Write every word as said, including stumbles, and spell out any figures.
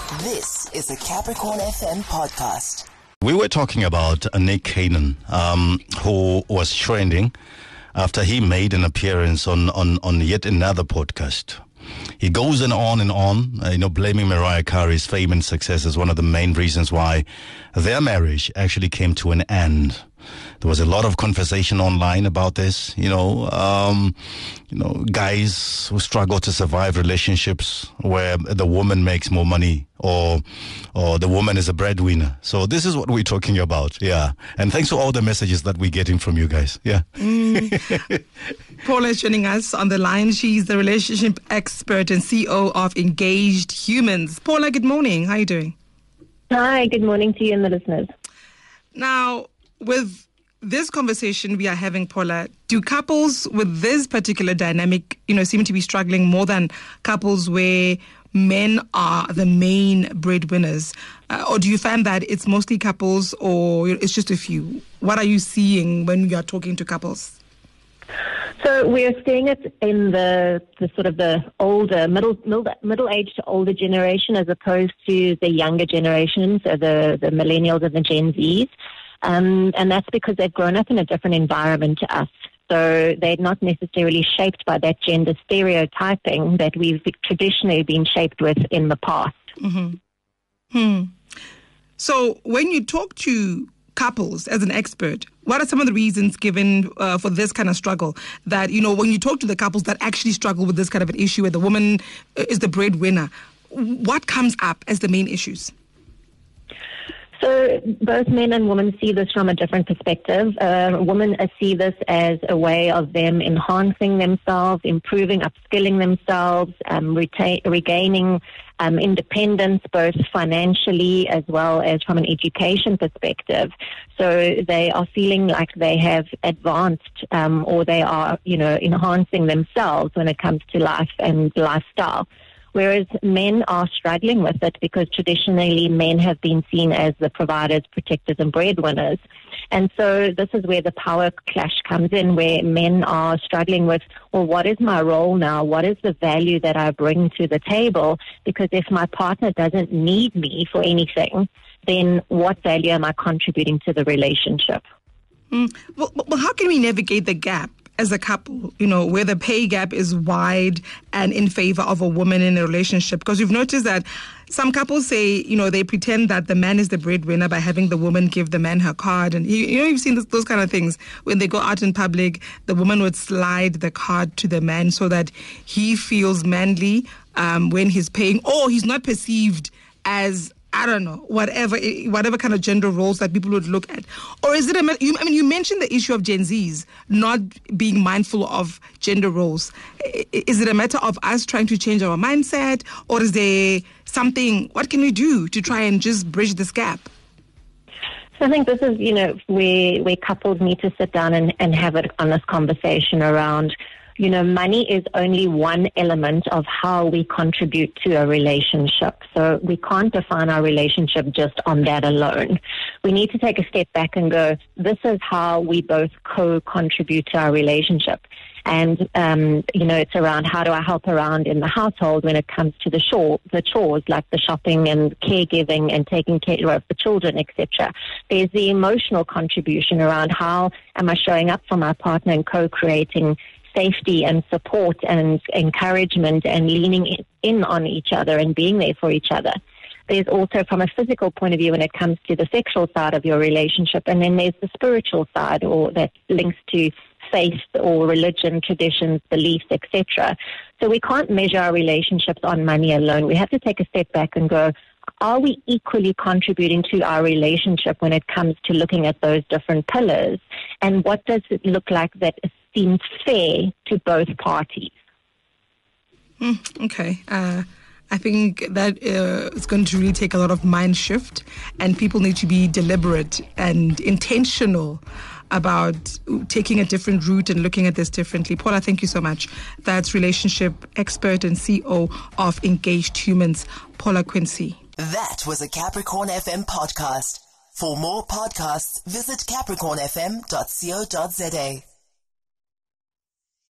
This is the Capricorn F M podcast. We were talking about uh, Nick Cannon, um, who was trending after he made an appearance on, on, on yet another podcast. He goes and on and on, uh, you know, blaming Mariah Carey's fame and success as one of the main reasons why their marriage actually came to an end. There was a lot of conversation online about this, you know, um, you know, guys who struggle to survive relationships where the woman makes more money or or the woman is a breadwinner. So this is what we're talking about, yeah. And thanks for all the messages that we're getting from you guys, yeah. Mm. Paula is joining us on the line. She's the relationship expert and C E O of Engaged Humans. Paula, good morning. How are you doing? Hi, good morning to you and the listeners. Now, with this conversation we are having, Paula, do couples with this particular dynamic, you know, seem to be struggling more than couples where men are the main breadwinners? Uh, or do you find that it's mostly couples or it's just a few? What are you seeing when you are talking to couples? So we're seeing it in the, the sort of the older, middle, middle, middle-aged to older generation as opposed to the younger generations, so the, the millennials and the Gen Zs. Um, and that's because they've grown up in a different environment to us. So they're not necessarily shaped by that gender stereotyping that we've traditionally been shaped with in the past. Mm-hmm. Hmm. So when you talk to couples as an expert, what are some of the reasons given uh, for this kind of struggle? That, you know, when you talk to the couples that actually struggle with this kind of an issue where the woman is the breadwinner, what comes up as the main issues? So both men and women see this from a different perspective. Uh, women see this as a way of them enhancing themselves, improving, upskilling themselves, um, retain, regaining um, independence, both financially as well as from an education perspective. So they are feeling like they have advanced um, or they are, you know, enhancing themselves when it comes to life and lifestyle. Whereas men are struggling with it because traditionally men have been seen as the providers, protectors, and breadwinners. And so this is where the power clash comes in, where men are struggling with, well, what is my role now? What is the value that I bring to the table? Because if my partner doesn't need me for anything, then what value am I contributing to the relationship? Mm. Well, well, how can we navigate the gap as a couple, you know, where the pay gap is wide and in favor of a woman in a relationship? Because you've noticed that some couples say, you know, they pretend that the man is the breadwinner by having the woman give the man her card. And, you, you know, you've seen this, those kind of things. When they go out in public, the woman would slide the card to the man so that he feels manly um, when he's paying, or he's not perceived as, I don't know, whatever whatever kind of gender roles that people would look at. Or is it a, you, I mean, you mentioned the issue of Gen Zs not being mindful of gender roles. Is it a matter of us trying to change our mindset, or is there something, what can we do to try and just bridge this gap? So I think this is, you know, where, where couples need to sit down and, and have an honest conversation around, you know, money is only one element of how we contribute to a relationship. So we can't define our relationship just on that alone. We need to take a step back and go, this is how we both co-contribute to our relationship. And, um, you know, it's around how do I help around in the household when it comes to the, shore, the chores, like the shopping and caregiving and taking care of the children, et cetera. There's the emotional contribution around how am I showing up for my partner and co-creating safety and support and encouragement and leaning in on each other and being there for each other. There's also from a physical point of view when it comes to the sexual side of your relationship, and then there's the spiritual side, or that links to faith or religion, traditions, beliefs, et cetera. So we can't measure our relationships on money alone. We have to take a step back and go, are we equally contributing to our relationship when it comes to looking at those different pillars? And what does it look like that seems fair to both parties? Mm, okay. Uh, I think that uh, it's going to really take a lot of mind shift, and people need to be deliberate and intentional about taking a different route and looking at this differently. Paula, thank you so much. That's relationship expert and C E O of Engaged Humans, Paula Quincy. That was a Capricorn F M podcast. For more podcasts, visit capricorn f m dot co dot za.